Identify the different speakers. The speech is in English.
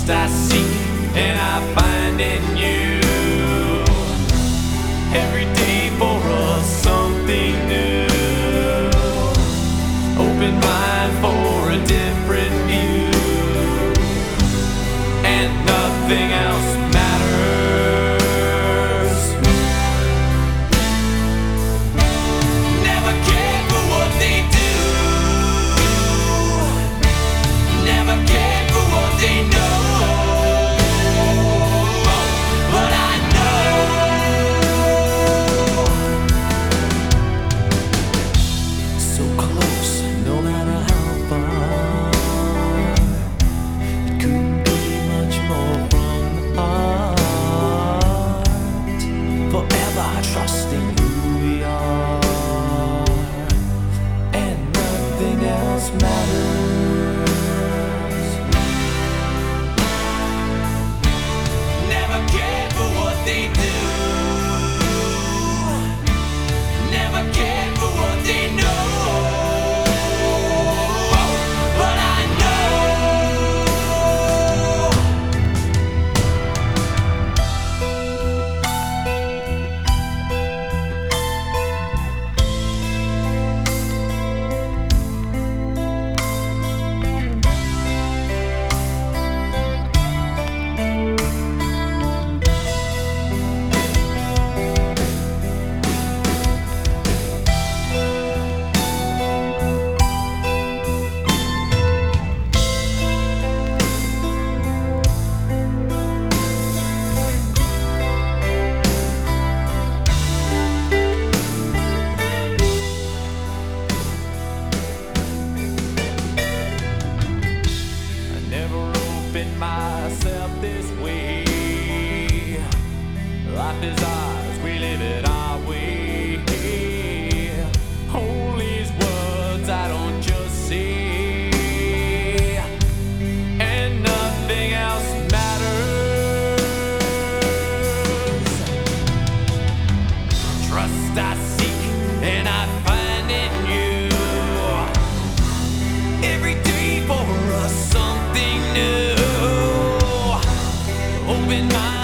Speaker 1: Trust I seek and I find in you. Every day for us something new. Open mind for a different view, and nothing else matters. Never cared for what they do. Never cared for what they know. But I know, so close, no matter how far. It couldn't be much more from the heart. Forever trusting who we are, and nothing else matters. Never cared for what they do. Never cared for what they know. But I know. Never opened myself this way. Life is ours, we live it our way. Hold these words I don't just say, and nothing else matters. Trust I seek and I find in you. Every day for us something new. Open mind.